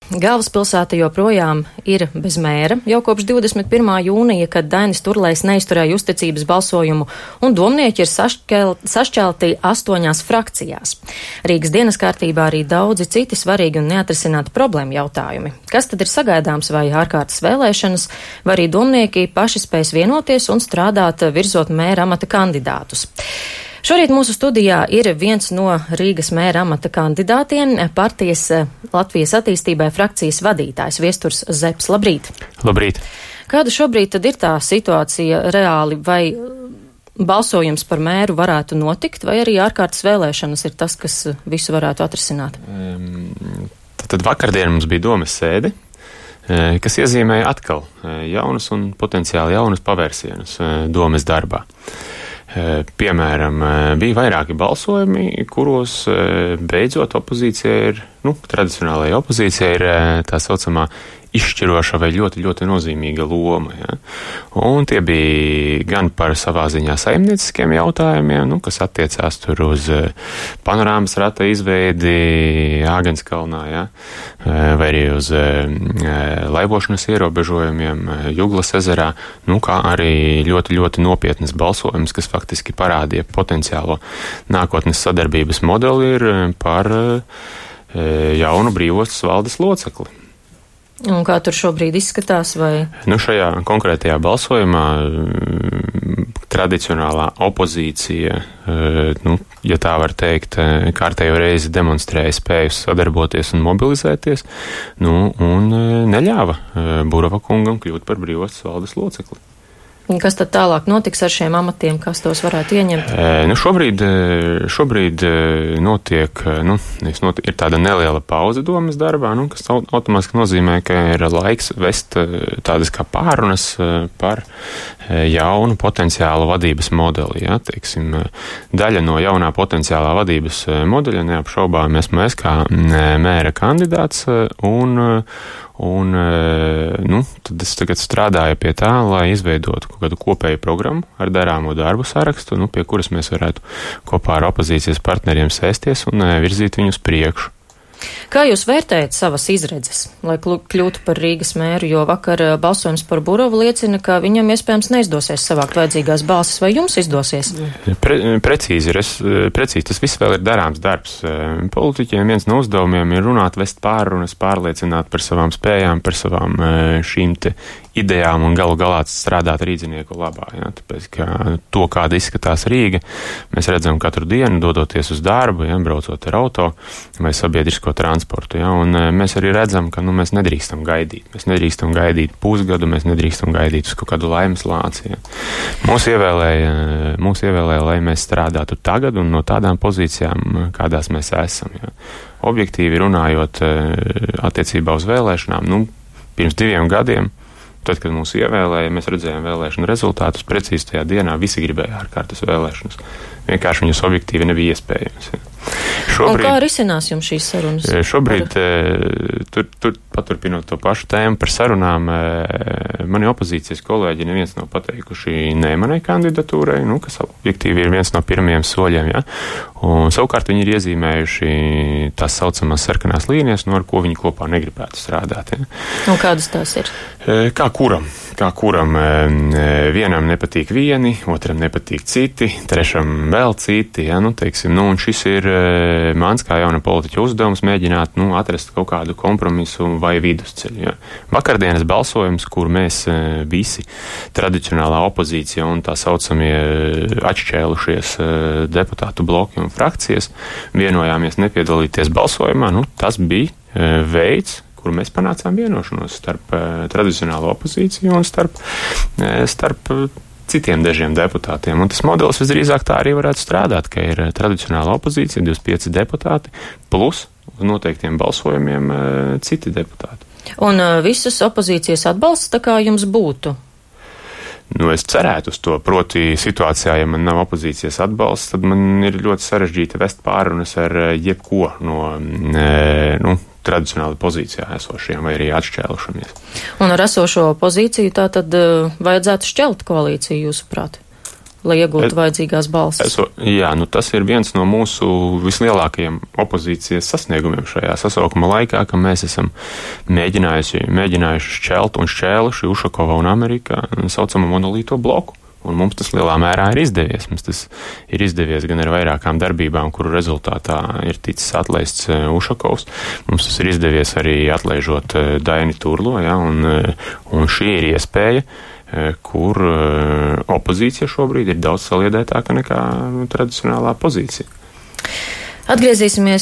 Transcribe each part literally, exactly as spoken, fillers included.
Galvaspilsēta joprojām ir bez mēra jau kopš divdesmit pirmā jūnija, kad Dainis Turlējs neizturēja uzticības balsojumu, un domnieki ir sašķel, sašķelti astoņās frakcijās. Rīgas dienas kārtībā arī daudzi citi svarīgi un neatrisināti problēmu jautājumi. Kas tad ir sagaidāms, vai ārkārtas vēlēšanas, vai arī domnieki paši spēs vienoties un strādāt virzot mēra amata kandidātus? Šorīt mūsu studijā ir viens no Rīgas mēra amata kandidātiem, partijas Latvijas attīstībai frakcijas vadītājs Viesturs Zepes. Labrīt! Labrīt! Kāda šobrīd tad ir tā situācija reāli, vai balsojums par mēru varētu notikt, vai arī ārkārtas vēlēšanas ir tas, kas visu varētu atrisināt? Tad vakardien mums bija domes sēde, kas iezīmēja atkal jaunus un potenciāli jaunus pavērsienus domes darbā. Piemēram, bija vairāki balsojumi, kuros beidzot opozīcija ir, nu, tradicionālajā opozīcija ir tā saucamā izšķiroša vai ļoti, ļoti nozīmīga loma. Ja? Un tie bija gan par savā ziņā saimnieciskiem jautājumiem, nu, kas attiecās tur uz panorāmas rata izveidi Āgenskalnā, ja? Vai arī uz laivošanas ierobežojumiem Juglas ezerā, nu, kā arī ļoti, ļoti nopietnas balsojums, kas faktiski parādīja potenciālo nākotnes sadarbības modeli ir par jaunu brīvostas valdes locekli. Un kā tur šobrīd izskatās? Vai? Nu, šajā konkrētajā balsojumā tradicionālā opozīcija, nu, ja tā var teikt, kārtējo reizi demonstrēja spēju sadarboties un mobilizēties, nu, un neļāva Burava kungam kļūt par brīvostas valdes locekli. Kas tad tālāk notiks ar šiem amatiem, kas tos varētu ieņemt? E, nu šobrīd, šobrīd notiek, nu, notiek, ir tāda neliela pauze domas darbā, nu, kas automātiski nozīmē, ka ir laiks vest tādas kā pārunas par jaunu potenciālu vadības modeli. Ja, teiksim, daļa no jaunā potenciālā vadības modeļa neapšaubām esmu es kā mēra kandidāts, un Un, nu, tad es tagad strādāju pie tā, lai izveidotu kaut kādu kopēju programmu ar darāmo darbu sarakstu, nu, pie kuras mēs varētu kopā ar opozīcijas partneriem sēsties un virzīt viņus priekšu. Kā jūs vērtējat savas izredzes, lai kļūtu par Rīgas mēru, jo vakar balsojums par Burovu liecina, ka viņam iespējams neizdosies savākt vajadzīgās balsis, vai jums izdosies? Pre, precīzi, es, precīzi, tas viss vēl ir darāms darbs. Politiķiem viens no uzdevumiem ir runāt, vest pārunas, pārliecināt par savām spējām, par savām šīm te idejām un galu galā strādāt rīdzinieku labā. Ja? Tāpēc, ka to, kāda izskatās Rīga, mēs redzam katru dienu, dodoties uz darbu, ja? Braucot ar auto vai sabiedrisko transportu. Ja? Un mēs arī redzam, ka nu, mēs nedrīkstam gaidīt. Mēs nedrīkstam gaidīt pusgadu, mēs nedrīkstam gaidīt uz kaut kādu laimes lāci. Ja? Mūs ievēlēja, mūs ievēlēja, lai mēs strādātu tagad un no tādām pozīcijām, kādās mēs esam. Ja? Objektīvi runājot attiecībā uz vēlēšanām, nu, pirms diviem gadiem, tad, kad mūs ievēlēja, mēs redzējām vēlēšanu rezultātus, precīzi tajā dienā visi gribēja ārkārtas vēlēšanas. Vienkārši viņas objektīvi nebija iespējams. Ja. Šobrīd, un kā risinās jums šīs sarunas? Šobrīd, tur, tur paturpinot to pašu tēmu par sarunām, mani opozīcijas kolēģi neviens nav pateikuši nē manai kandidatūrai, nu, kas objektīvi ir viens no pirmajiem soļiem. Ja. Un savukārt viņi ir iezīmējuši tās saucamās sarkanās līnijas, no ar ko viņi kopā negribētu strādāt. Ja. Un kādas tās ir? Kā kuram? Kā kuram vienam nepatīk vieni, otram nepatīk citi, trešam vēl citi, ja, nu, teiksim, nu, un šis ir mans kā jauna politiķa uzdevums mēģināt, nu, atrast kaut kādu kompromisu vai vidusceļu, ja. Vakardienas balsojums, kur mēs visi tradicionālā opozīcija un tā saucamie atšķēlušies deputātu bloki un frakcijas vienojāmies nepiedalīties balsojumā, nu, tas bija veids, kur mēs panācām vienošanos starp uh, tradicionālo opozīciju un starp, uh, starp uh, citiem dažiem deputātiem. Un tas modelis visdrīzāk tā arī varētu strādāt, ka ir uh, tradicionāla opozīcija, divdesmit pieci deputāti, plus uz noteiktiem balsojumiem uh, citi deputāti. Un uh, visas opozīcijas atbalsts tā kā jums būtu? Nu, es cerētu uz to, proti situācijā, ja man nav opozīcijas atbalsts, tad man ir ļoti sarežģīti vest pārunas ar jebko no, nu, tradicionāli pozīcijā esošiem vai arī atšķēlušamies. Un ar esošo pozīciju tā tad uh, vajadzētu šķelt koalīciju, jūsuprāt? lai iegūtu vajadzīgās balsis. Eso, jā, nu tas ir viens no mūsu vislielākajiem opozīcijas sasniegumiem šajā sasaukuma laikā, ka mēs esam mēģinājuši, mēģinājuši šķelt un šķēluši Ušakova un Amerikā saucamo monolīto bloku. Un mums tas lielā mērā ir izdevies. Mums tas ir izdevies gan ar vairākām darbībām, kuru rezultātā ir ticis atlaists Ušakovs. Mums tas ir izdevies arī atlaižot Daini Turlo, ja, un, un šī ir iespēja, kur opozīcija šobrīd ir daudz saliedētāka nekā tradicionālā pozīcija. Atgriezīsimies,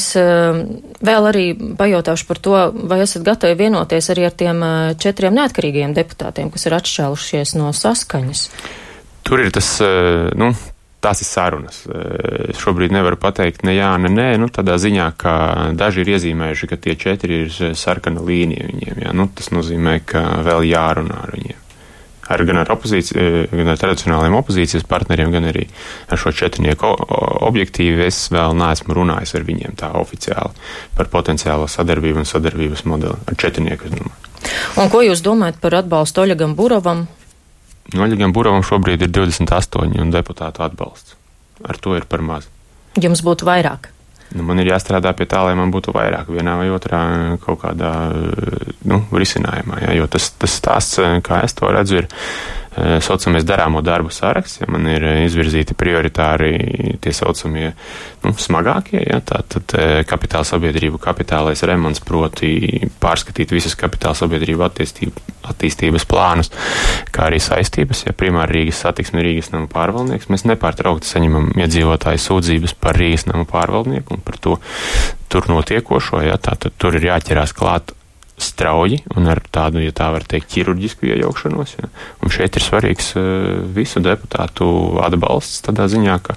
vēl arī pajautāšu par to, vai esat gatavi vienoties arī ar tiem četriem neatkarīgajiem deputātiem, kas ir atšķēlušies no saskaņas. Tur ir tas, nu, tās ir sarunas. Es šobrīd nevaru pateikt ne jā, ne nē, nu, tādā ziņā, ka daži ir iezīmējuši, ka tie četri ir sarkana līnija viņiem, jā. Nu, tas nozīmē, ka vēl jārunā ar viņiem. Ar, gan ar opozīciju, gan ar tradicionāliem opozīcijas partneriem, gan arī ar šo četrnieku objektīvi es vēl neesmu runājis ar viņiem tā oficiāli par potenciālo sadarbību un sadarbības modeli ar četrnieku, es domāju. Un ko jūs domājat par atbalstu Oļegam Burovam? Oļegam Burovam šobrīd ir divdesmit astoņi un deputātu atbalsts. Ar to ir par maz. Jums būtu vairāk? Nu, man ir jāstrādā pie tā, lai man būtu vairāk vienā vai otrā kaut kādā, nu, risinājumā, jā, jo tas, tas stāsts, kā es to redzu, ir saucamies darāmo darbu saraksts, ja man ir izvirzīti prioritāri tie saucamie, nu, smagākie, ja, tātad kapitāla sabiedrību kapitālais remonts, proti pārskatīt visas kapitāla sabiedrību attīstības plānus, kā arī saistības, ja primāri Rīgas satiksme Rīgas nama pārvaldnieks. Mēs nepārtraukti saņemam iedzīvotāju sūdzības par Rīgas nama pārvaldnieku un par to tur notiekošo, ja, tātad tur ir jāķerās klāt strauji un ar tādu, ja tā var teikt, ķirurģisku iejaukšanos. Ja. Un šeit ir svarīgs uh, visu deputātu atbalsts tādā ziņā, ka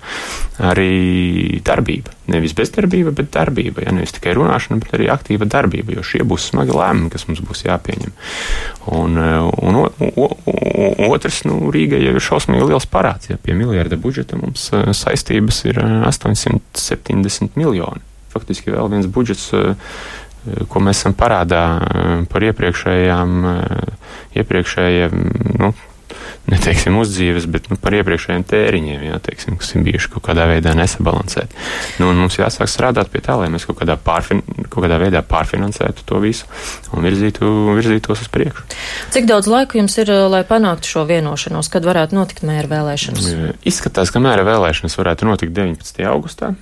arī darbība, nevis bezdarbība, bet darbība, ja nevis tikai runāšana, bet arī aktīva darbība, jo šie būs smagi lēmumi, kas mums būs jāpieņem. Un, un o, o, o, otrs, nu, Rīgai jau ir šausmīgi liels parāds, ja pie miljarda budžeta mums uh, saistības ir uh, astoņsimt septiņdesmit miljoni. Faktiski vēl viens budžets, uh, ko mēs esam parādā par iepriekšējām, iepriekšējiem, nu, neteiksim uzdzīves, bet, nu, par iepriekšējiem tēriņiem, jā, teiksim, kas ir bijuši kaut kādā veidā nesabalansēti. Nu, un mums jāsāk strādāt pie tā, lai mēs kaut kādā, pārfin, kaut kādā veidā pārfinansētu to visu un virzītu, virzītos uz priekšu. Cik daudz laika jums ir, lai panāktu šo vienošanos, kad varētu notikt mēra vēlēšanas? Izskatās, ka mēra vēlēšanas varētu notikt deviņpadsmitajā augustā.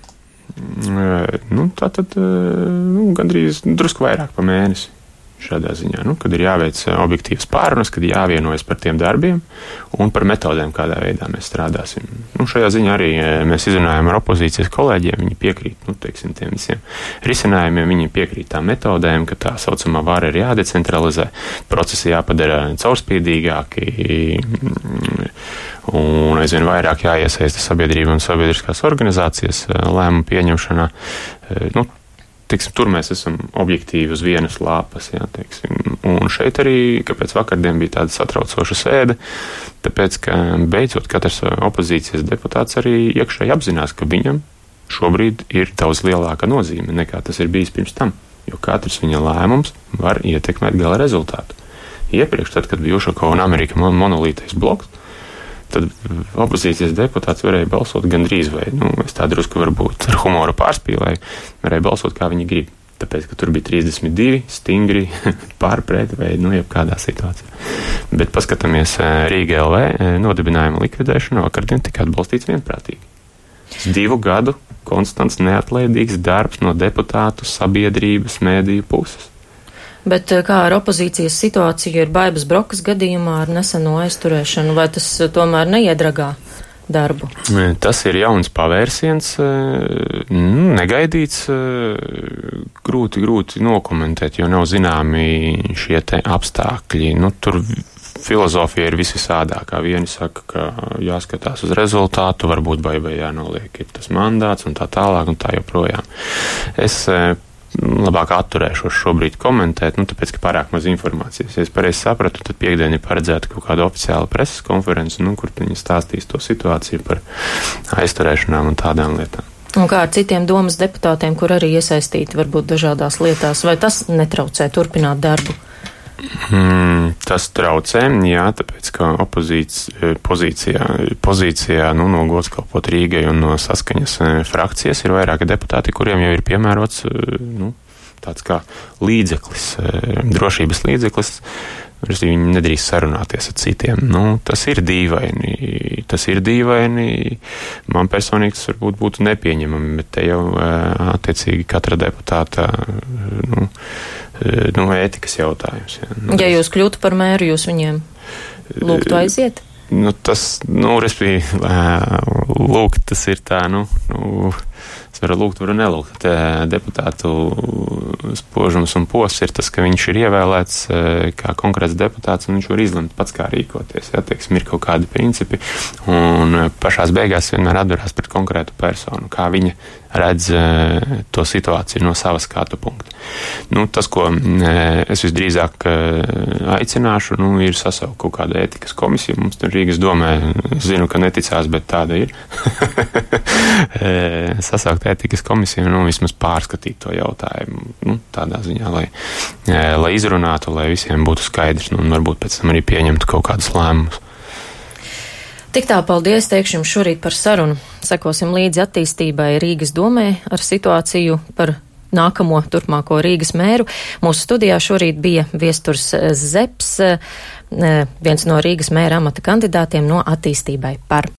Nu, tā tad nu, gandrīz drusku vairāk pa mēnesi šādā ziņā, nu, kad ir jāveic objektīvas pārunas, kad jāvienojas par tiem darbiem un par metodēm, kādā veidā mēs strādāsim. Nu, šajā ziņā arī mēs izrunājam ar opozīcijas kolēģiem, viņi piekrīt, nu, teiksim, tiem visiem risinājumiem, viņi piekrīt tām metodēm, ka tā saucamā vara ir jādecentralizē, procesi jāpadara caurspīdīgāki un aizvien vairāk jāiesaista sabiedrība un sabiedriskās organizācijas lēmumu pieņemšanā. Nu, teiksim, tur mēs esam objektīvi uz vienas lāpas, jā, teiksim. Un šeit arī, kāpēc vakardien bija tāda satraucoša sēde, tāpēc, ka beidzot katrs opozīcijas deputāts arī iekšēji apzinās, ka viņam šobrīd ir daudz lielāka nozīme nekā tas ir bijis pirms tam, jo katrs viņa lēmums var ietekmēt gala rezultātu. Iepriekš, tad, kad bija Ušakova un Amerika monolītais bloks, tad opozīcijas deputāts varēja balsot gandrīz vai, nu, es tā drusku varbūt ar humoru pārspīlēju, varēja balsot, kā viņi grib. Tāpēc, ka tur bija trīsdesmit divi stingri pārpret vai, nu, jebkādā situācijā. Bet paskatāmies Rīga L V nodibinājuma likvidēšanu, vakardien tika atbalstīts vienprātīgi. Divu gadu konstants neatlaidīgs darbs no deputātu, sabiedrības, mēdīju puses. Bet kā ar opozīcijas situāciju ir Baibas Brokas gadījumā ar neseno aizturēšanu, vai tas tomēr neiedragā darbu? Tas ir jauns pavērsiens, negaidīts, grūti, grūti nokomentēt, jo nav zināmi šie te apstākļi. Nu, tur filozofija ir visvisādākā. Vieni saka, ka jāskatās uz rezultātu, varbūt Baibai jānoliek ir tas mandāts un tā tālāk un tā joprojām. Es labāk atturēšos šobrīd komentēt, nu, tāpēc, ka pārāk maz informācijas. Ja es pareizi sapratu, tad piekdien ir paredzēta kaut kāda oficiāla preses konference, nu, kur viņi stāstīs to situāciju par aizturēšanām un tādām lietām. Un kā ar citiem domas deputātiem, kur arī iesaistīti varbūt dažādās lietās, vai tas netraucē turpināt darbu? Mm, tas traucē, jā, tāpēc, ka opozīcija pozīcijā, pozīcijā nu, no gods kalpot Rīgai un no saskaņas frakcijas ir vairāki deputāti, kuriem jau ir piemērots nu, tāds kā līdzeklis, drošības līdzeklis. Viņi nedrīkst sarunāties ar citiem. Nu, tas ir dīvaini. Tas ir dīvaini. Man personīgi tas varbūt būtu nepieņemami, bet te jau attiecīgi katra deputāta nu, nu, ētikas jautājums. Ja, nu, ja jūs kļūtu par mēru, jūs viņiem lūgtu aiziet? Nu, tas, nu, respektīvi, lūgt, tas ir tā, nu, nu es varu lūgt, varu nelūgt. Deputātu spožums un posts ir tas, ka viņš ir ievēlēts kā konkrēts deputāts un viņš var izlemt pats, kā rīkoties. Ja, teiksim, ir kaut kādi principi un pašās beigās vienmēr atdarās pret konkrētu personu, kā viņa redz to situāciju no savas skatu punkta. Nu, tas, ko es visdrīzāk aicināšu, nu, ir sasaukt kaut kādu ētikas komisiju. Mums tur Rīgas domē, zinu, ka neticās, bet tāda ir. Sasaukt ētikas komisiju, nu, vismaz pārskatīt to jautājumu, nu, tādā ziņā, lai, lai izrunātu, lai visiem būtu skaidrs, nu, un varbūt pēc tam arī pieņemtu kaut kādus lēmumus. Tik tā, paldies, teikšu jums šorīt par sarunu. Sekosim līdzi attīstībai Rīgas domē ar situāciju par nākamo turpmāko Rīgas mēru. Mūsu studijā šorīt bija Viesturs Zepes, viens no Rīgas mēra amata kandidātiem no attīstībai par.